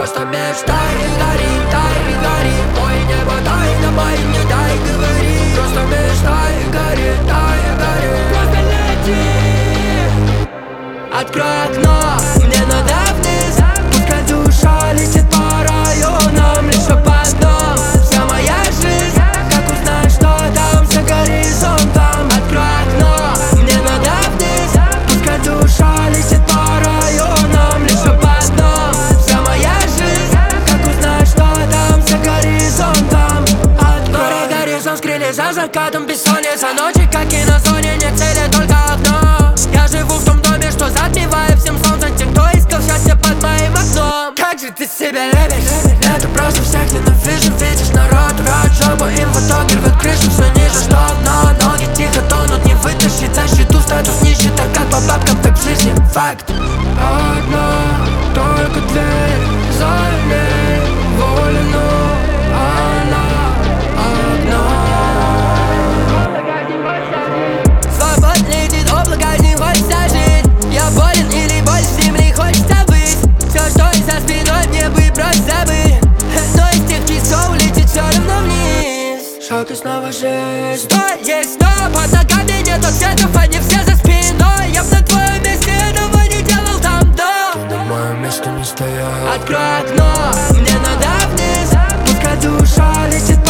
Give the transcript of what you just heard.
Просто мечтай и гори, дай и гори. Ой, небо, дай на мои, не дай говори. Просто мечтай и гори, дай и гори. Просто лети. Открой окно, мне надо вниз. Пускай душа летит по районам. Лишь об одном вся моя жизнь. Как узнать, что там за горизонтом? Открой окно, мне надо вниз. Пускай душа летит по районам. Лишь об одном вся моя жизнь. Как узнать, что там за горизонтом? Открой горизонт, скрыли за закатом бессонница. Ночи, как и на зоне, не цели, только окно. Я живу в том доме, что затмевает всем солнце. Те, кто искал счастье под моим окном. Как же ты себя любишь? Это просто всех ненавижу. Видишь, народ рвет жопу, им в итоге рвет крышу все ниже. Что одно, ноги тихо тонут, не вытащить за счету. Статус нищета, как по бабкам, так в жизни. Факт. Одна, только дверь, за ней воля, но она одна. Свободно летит облако, не хочется жить. Я болен или боль с земли, хочется быть. Все, что и за спиной, мне бы просто забыть. Но из тех часов улетит все равно вниз. Шаг и снова жизнь. Что есть но под ногами нет ответов, они все за спиной. Я б на твоем месте этого не делал там, да. Ты на моем месте не стоял. Открой окно, мне надо вниз. Пускай душа летит